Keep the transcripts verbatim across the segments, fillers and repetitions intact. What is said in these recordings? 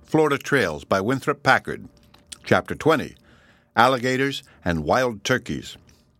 Florida Trails by Winthrop Packard. Chapter twenty, Alligators and Wild Turkeys.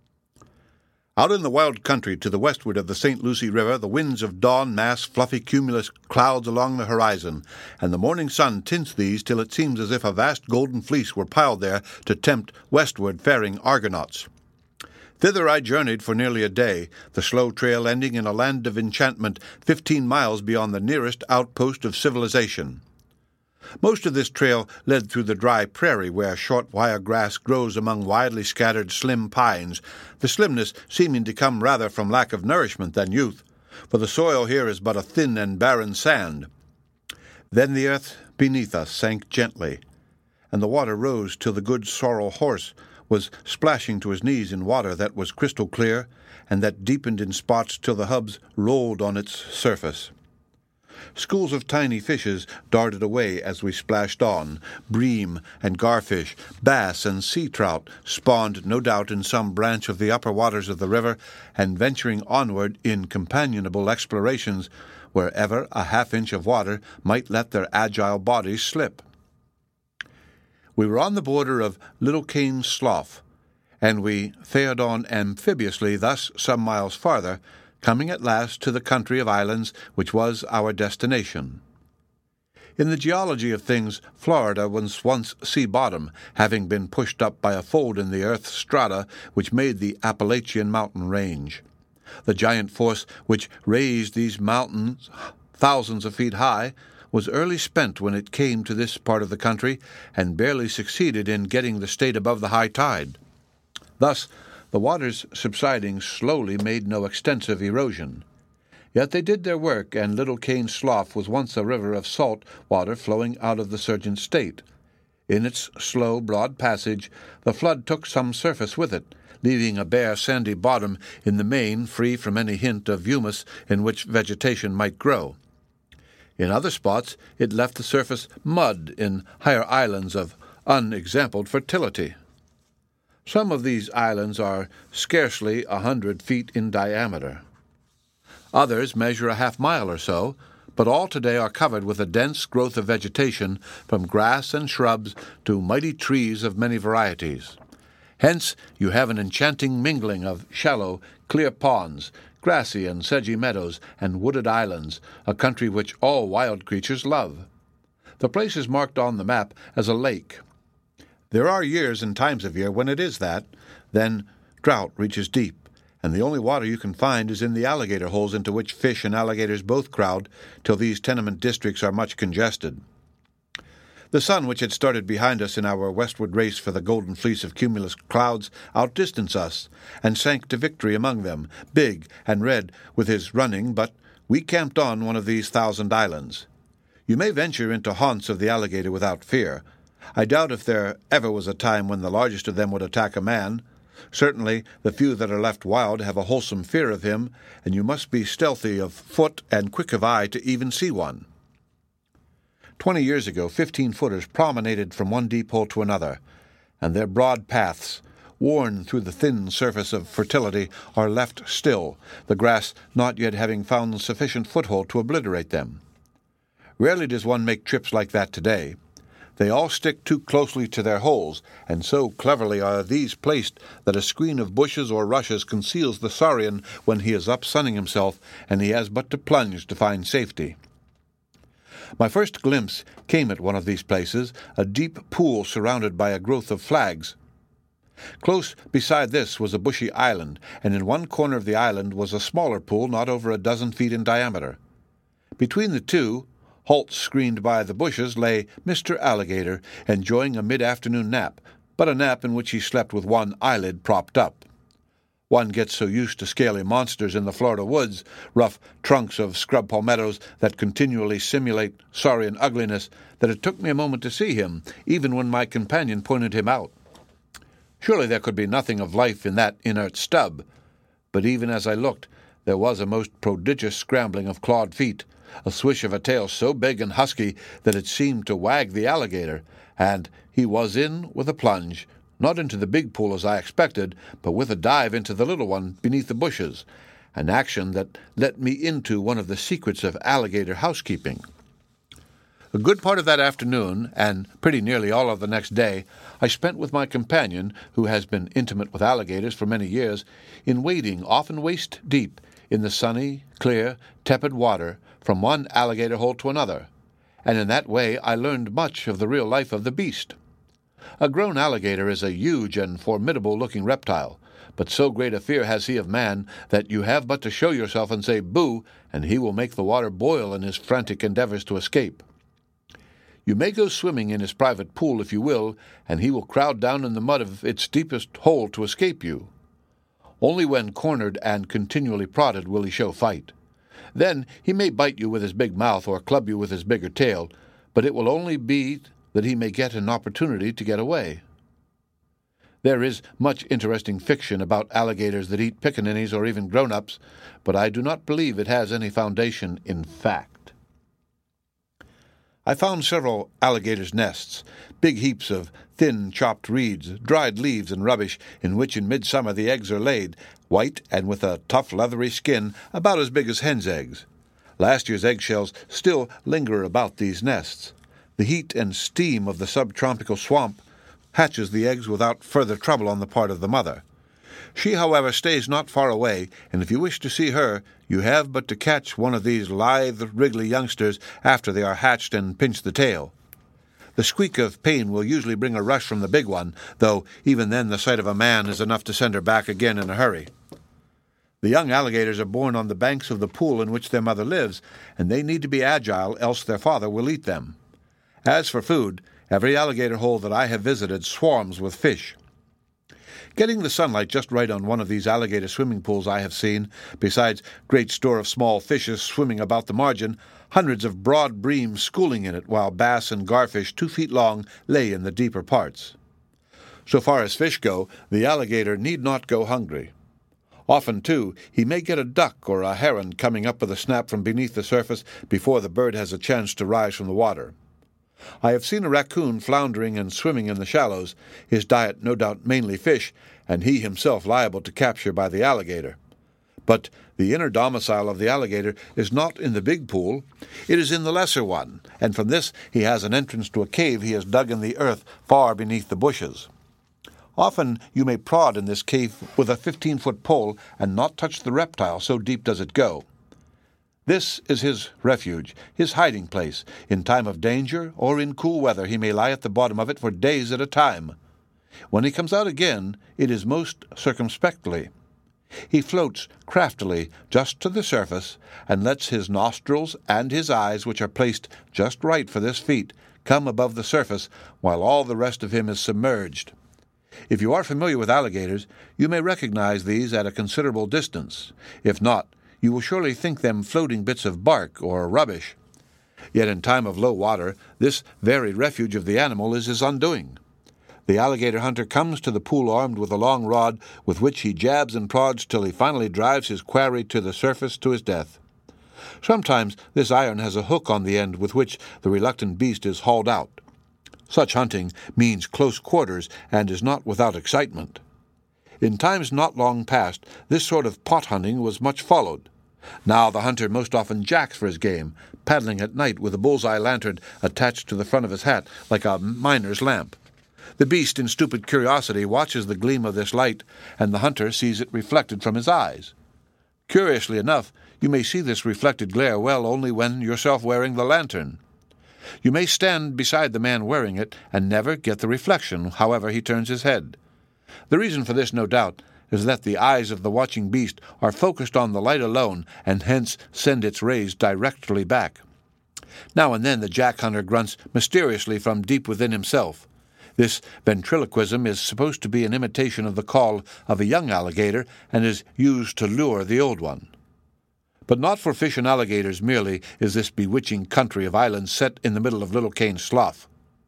Out in the wild country to the westward of the Saint Lucie River, the winds of dawn mass fluffy cumulus clouds along the horizon, and the morning sun tints these till it seems as if a vast golden fleece were piled there to tempt westward faring Argonauts. Thither I journeyed for nearly a day, the slow trail ending in a land of enchantment fifteen miles beyond the nearest outpost of civilization. Most of this trail led through the dry prairie where short wire grass grows among widely scattered slim pines, the slimness seeming to come rather from lack of nourishment than youth, for the soil here is but a thin and barren sand. Then the earth beneath us sank gently, and the water rose till the good sorrel horse was splashing to his knees in water that was crystal clear, and that deepened in spots till the hubs rolled on its surface. Schools of tiny fishes darted away as we splashed on. Bream and garfish, bass and sea trout spawned no doubt in some branch of the upper waters of the river, and venturing onward in companionable explorations wherever a half-inch of water might let their agile bodies slip. We were on the border of Little Cane Slough, and we fared on amphibiously thus some miles farther, coming at last to the country of islands which was our destination. In the geology of things, Florida was once sea-bottom, having been pushed up by a fold in the earth's strata which made the Appalachian mountain range. The giant force which raised these mountains thousands of feet high was early spent when it came to this part of the country, and barely succeeded in getting the state above the high tide. Thus, the waters subsiding slowly made no extensive erosion. Yet they did their work, and Little Cane Slough was once a river of salt water flowing out of the surgent state. In its slow, broad passage, the flood took some surface with it, leaving a bare, sandy bottom in the main free from any hint of humus in which vegetation might grow. In other spots it left the surface mud in higher islands of unexampled fertility. Some of these islands are scarcely a hundred feet in diameter. Others measure a half mile or so, but all today are covered with a dense growth of vegetation, from grass and shrubs to mighty trees of many varieties. Hence you have an enchanting mingling of shallow, clear ponds, grassy and sedgy meadows, and wooded islands, a country which all wild creatures love. The place is marked on the map as a lake. There are years and times of year when it is that. Then drought reaches deep, and the only water you can find is in the alligator holes into which fish and alligators both crowd till these tenement districts are much congested. The sun, which had started behind us in our westward race for the golden fleece of cumulus clouds, outdistanced us, and sank to victory among them, big and red with his running, but we camped on one of these thousand islands. You may venture into haunts of the alligator without fear. I doubt if there ever was a time when the largest of them would attack a man. Certainly the few that are left wild have a wholesome fear of him, and you must be stealthy of foot and quick of eye to even see one. Twenty years ago, fifteen-footers promenaded from one deep hole to another, and their broad paths, worn through the thin surface of fertility, are left still, the grass not yet having found sufficient foothold to obliterate them. Rarely does one make trips like that today. They all stick too closely to their holes, and so cleverly are these placed that a screen of bushes or rushes conceals the saurian when he is up sunning himself, and he has but to plunge to find safety. My first glimpse came at one of these places, a deep pool surrounded by a growth of flags. Close beside this was a bushy island, and in one corner of the island was a smaller pool not over a dozen feet in diameter. Between the two, halts screened by the bushes, lay Mister Alligator, enjoying a mid-afternoon nap, but a nap in which he slept with one eyelid propped up. One gets so used to scaly monsters in the Florida woods, rough trunks of scrub palmettos that continually simulate saurian ugliness, that it took me a moment to see him, even when my companion pointed him out. Surely there could be nothing of life in that inert stub, but even as I looked, there was a most prodigious scrambling of clawed feet, a swish of a tail so big and husky that it seemed to wag the alligator, and he was in with a plunge, not into the big pool as I expected, but with a dive into the little one beneath the bushes, an action that let me into one of the secrets of alligator housekeeping. A good part of that afternoon, and pretty nearly all of the next day, I spent with my companion, who has been intimate with alligators for many years, in wading, often waist deep, in the sunny, clear, tepid water from one alligator hole to another, and in that way I learned much of the real life of the beast. A grown alligator is a huge and formidable-looking reptile, but so great a fear has he of man that you have but to show yourself and say "boo," and he will make the water boil in his frantic endeavors to escape. You may go swimming in his private pool if you will, and he will crowd down in the mud of its deepest hole to escape you. Only when cornered and continually prodded will he show fight. Then he may bite you with his big mouth or club you with his bigger tail, but it will only be that he may get an opportunity to get away. There is much interesting fiction about alligators that eat pickaninnies or even grown-ups, but I do not believe it has any foundation in fact. I found several alligators' nests, big heaps of thin chopped reeds, dried leaves, and rubbish, in which in midsummer the eggs are laid, white and with a tough leathery skin about as big as hen's eggs. Last year's eggshells still linger about these nests. The heat and steam of the subtropical swamp hatches the eggs without further trouble on the part of the mother. She, however, stays not far away, and if you wish to see her, you have but to catch one of these lithe, wriggly youngsters after they are hatched and pinch the tail. The squeak of pain will usually bring a rush from the big one, though even then the sight of a man is enough to send her back again in a hurry. The young alligators are born on the banks of the pool in which their mother lives, and they need to be agile, else their father will eat them. As for food, every alligator hole that I have visited swarms with fish. Getting the sunlight just right on one of these alligator swimming pools I have seen, besides great store of small fishes swimming about the margin, hundreds of broad bream schooling in it, while bass and garfish two feet long lay in the deeper parts. So far as fish go, the alligator need not go hungry. Often, too, he may get a duck or a heron coming up with a snap from beneath the surface before the bird has a chance to rise from the water. I have seen a raccoon floundering and swimming in the shallows, his diet no doubt mainly fish, and he himself liable to capture by the alligator. But the inner domicile of the alligator is not in the big pool, it is in the lesser one, and from this he has an entrance to a cave he has dug in the earth far beneath the bushes. Often you may prod in this cave with a fifteen-foot pole and not touch the reptile, so deep does it go. This is his refuge, his hiding place. In time of danger or in cool weather he may lie at the bottom of it for days at a time. When he comes out again, it is most circumspectly. He floats craftily just to the surface and lets his nostrils and his eyes, which are placed just right for this feat, come above the surface while all the rest of him is submerged. If you are familiar with alligators, you may recognize these at a considerable distance. If not, you will surely think them floating bits of bark or rubbish. Yet in time of low water, this very refuge of the animal is his undoing. The alligator hunter comes to the pool armed with a long rod with which he jabs and prods till he finally drives his quarry to the surface to his death. Sometimes this iron has a hook on the end with which the reluctant beast is hauled out. Such hunting means close quarters and is not without excitement. In times not long past, this sort of pot hunting was much followed. Now the hunter most often jacks for his game, paddling at night with a bull's-eye lantern attached to the front of his hat like a miner's lamp. The beast, in stupid curiosity, watches the gleam of this light, and the hunter sees it reflected from his eyes. Curiously enough, you may see this reflected glare well only when yourself wearing the lantern. You may stand beside the man wearing it and never get the reflection, however he turns his head. The reason for this, no doubt, is that the eyes of the watching beast are focused on the light alone, and hence send its rays directly back. Now and then the jack hunter grunts mysteriously from deep within himself. This ventriloquism is supposed to be an imitation of the call of a young alligator, and is used to lure the old one. But not for fish and alligators merely is this bewitching country of islands set in the middle of Little Cane Slough.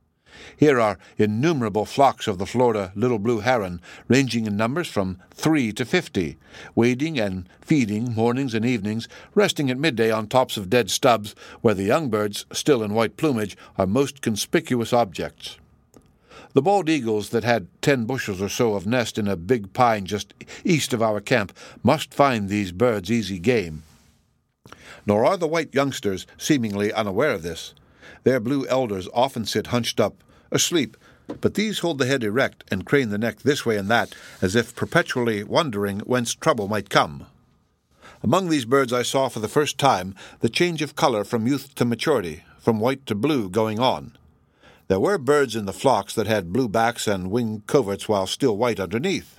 Here are innumerable flocks of the Florida little blue heron, ranging in numbers from three to fifty, wading and feeding mornings and evenings, resting at midday on tops of dead stubs, where the young birds, still in white plumage, are most conspicuous objects. The bald eagles that had ten bushels or so of nest in a big pine just east of our camp must find these birds easy game. Nor are the white youngsters seemingly unaware of this. Their blue elders often sit hunched up, asleep, but these hold the head erect and crane the neck this way and that, as if perpetually wondering whence trouble might come. Among these birds I saw for the first time the change of color from youth to maturity, from white to blue going on. There were birds in the flocks that had blue backs and wing coverts while still white underneath.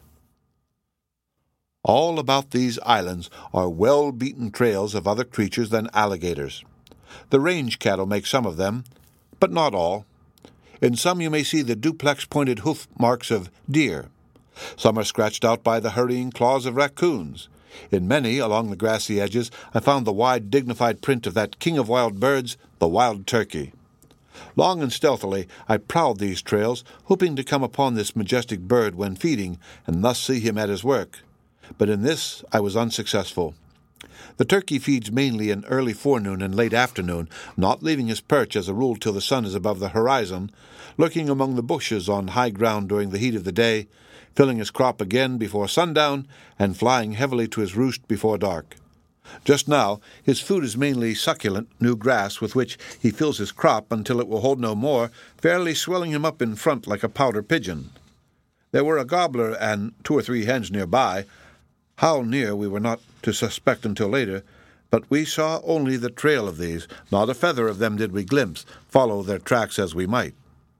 All about these islands are well-beaten trails of other creatures than alligators. The range cattle make some of them, but not all. In some you may see the duplex-pointed hoof marks of deer. Some are scratched out by the hurrying claws of raccoons. In many, along the grassy edges, I found the wide, dignified print of that king of wild birds, the wild turkey. Long and stealthily I prowled these trails, hoping to come upon this majestic bird when feeding, and thus see him at his work. But in this I was unsuccessful. The turkey feeds mainly in early forenoon and late afternoon, not leaving his perch as a rule till the sun is above the horizon, lurking among the bushes on high ground during the heat of the day, filling his crop again before sundown, and flying heavily to his roost before dark. Just now his food is mainly succulent, new grass with which he fills his crop until it will hold no more, fairly swelling him up in front like a pouter pigeon. There were a gobbler and two or three hens nearby. How near we were not to suspect until later, but we saw only the trail of these. Not a feather of them did we glimpse, follow their tracks as we might.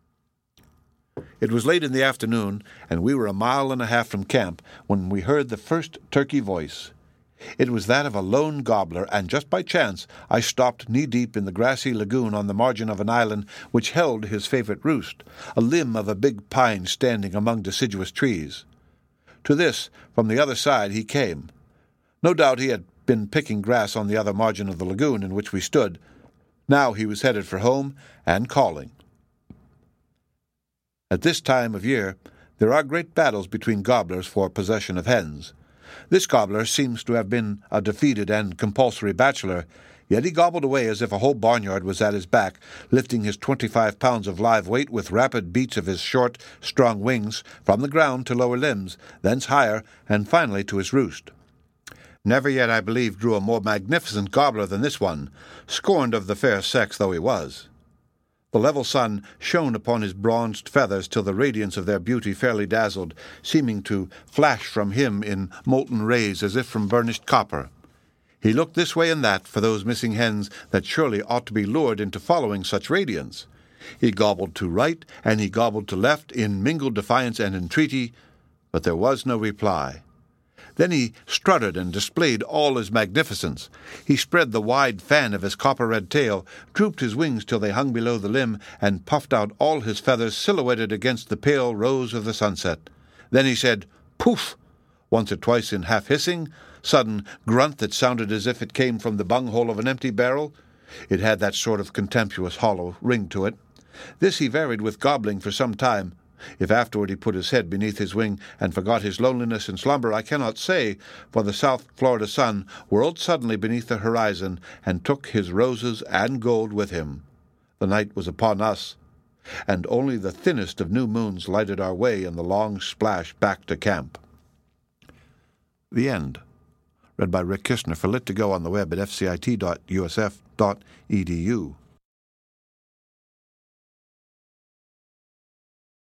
It was late in the afternoon, and we were a mile and a half from camp when we heard the first turkey voice. It was that of a lone gobbler, and just by chance I stopped knee-deep in the grassy lagoon on the margin of an island which held his favorite roost, a limb of a big pine standing among deciduous trees. To this, from the other side, he came. No doubt he had been picking grass on the other margin of the lagoon in which we stood. Now he was headed for home and calling. At this time of year, there are great battles between gobblers for possession of hens. This gobbler seems to have been a defeated and compulsory bachelor, yet he gobbled away as if a whole barnyard was at his back, lifting his twenty-five pounds of live weight with rapid beats of his short, strong wings from the ground to lower limbs, thence higher, and finally to his roost. Never yet, I believe, grew a more magnificent gobbler than this one, scorned of the fair sex though he was. The level sun shone upon his bronzed feathers till the radiance of their beauty fairly dazzled, seeming to flash from him in molten rays as if from burnished copper. He looked this way and that for those missing hens that surely ought to be lured into following such radiance. He gobbled to right, and he gobbled to left in mingled defiance and entreaty, but there was no reply. Then he strutted and displayed all his magnificence. He spread the wide fan of his copper-red tail, drooped his wings till they hung below the limb, and puffed out all his feathers silhouetted against the pale rose of the sunset. Then he said, "Poof!" once or twice in half-hissing, sudden grunt that sounded as if it came from the bunghole of an empty barrel. It had that sort of contemptuous hollow ring to it. This he varied with gobbling for some time. If afterward he put his head beneath his wing and forgot his loneliness in slumber, I cannot say, for the South Florida sun whirled suddenly beneath the horizon and took his roses and gold with him. The night was upon us, and only the thinnest of new moons lighted our way in the long splash back to camp. The end. Read by Rick Kistner for Lit to Go on the web at f c i t dot u s f dot e d u.